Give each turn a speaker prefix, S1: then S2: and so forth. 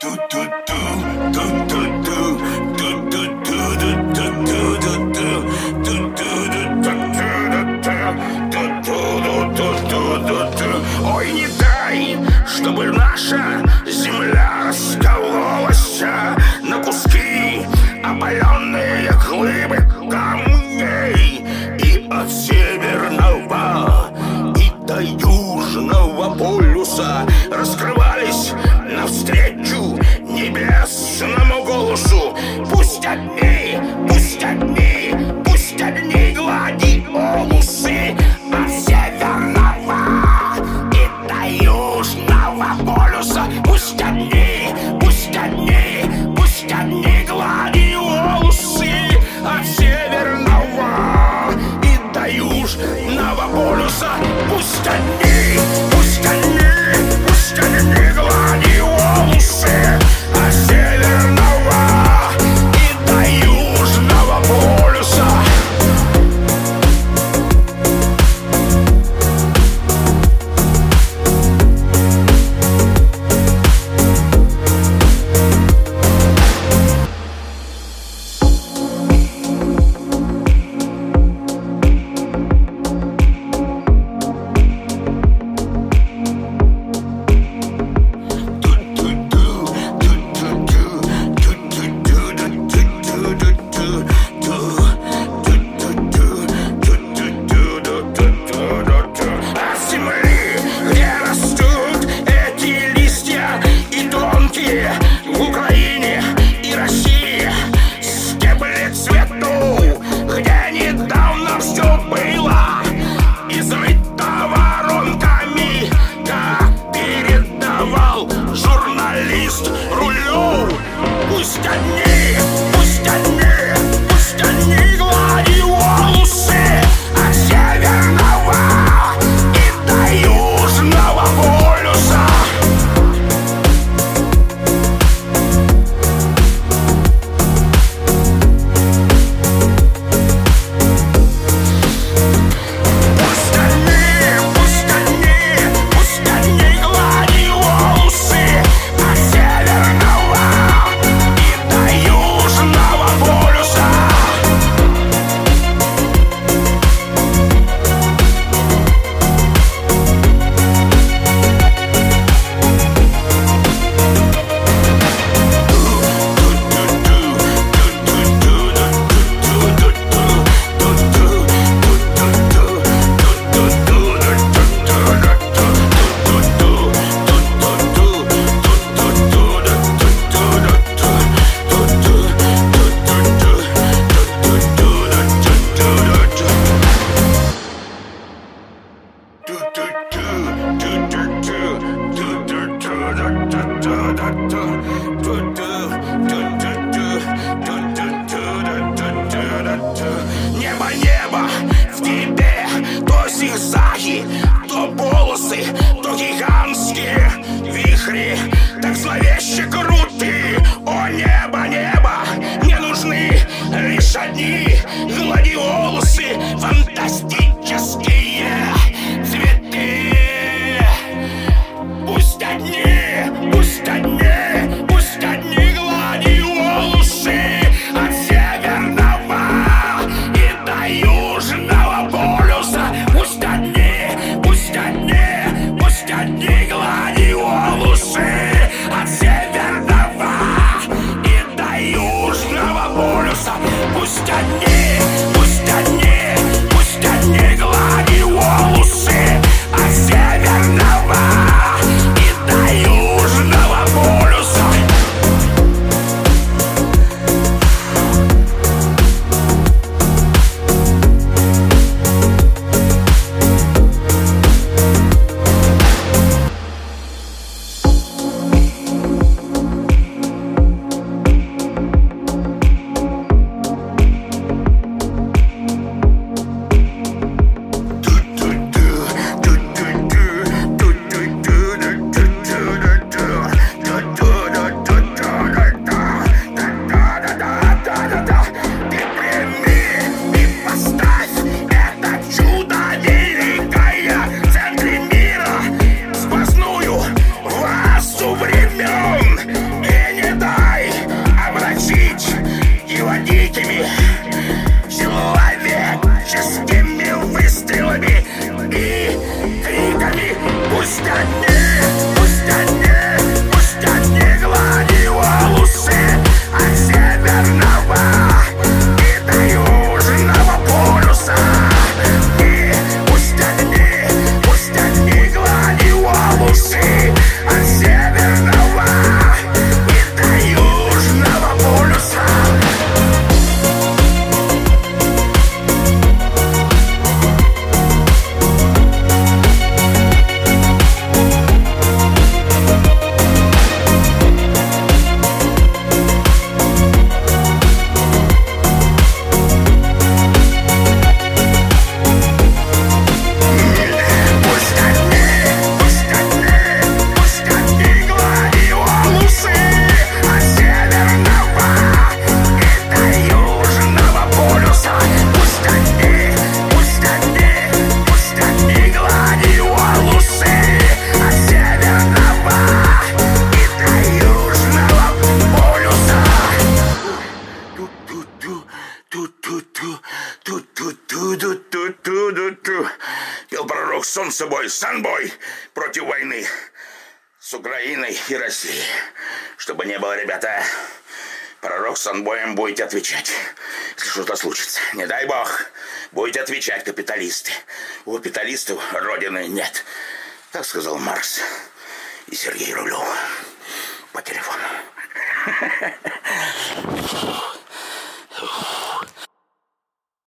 S1: Ой, не дай, чтобы наша земля раскололась на куски, опаленные глыбы камней. И от северного, и до южного полюса раскрывались навстречу небесному голосу. Пусть одни, пусть одни, пусть одни гладиолусы от северного и до южного полюса. Пусть одни, пусть одни, пусть одни гладиолусы от северного и до южного полюса. Пусть одни, пусть одни, пусть одни гладиолусы от северного и до южного полюса. В Украине и России степли цвету, где недавно все было изрыто воронками, как передавал журналист Рулев. Пусть одни, пусть одни, пусть одни гладиолусы от северного и до южного полюса. Небо, небо, в тебе то зигзаги, то полосы, то гигантские вихри, так зловеще круты. О, небо, небо, мне нужны лишь одни гладиолусы, фантастические цветы. Пусть одни, пусть одни, пусть одни гладиолусы от северного и до южного полюса. Пусть одни, пусть одни, пусть одни гладиолусы от собой санбой против войны с Украиной и Россией. Чтобы не было, ребята, пророк санбоем будете отвечать, если что-то случится. Не дай бог, будете отвечать, капиталисты. У капиталистов родины нет. Так сказал Маркс и Сергей Рулев по телефону.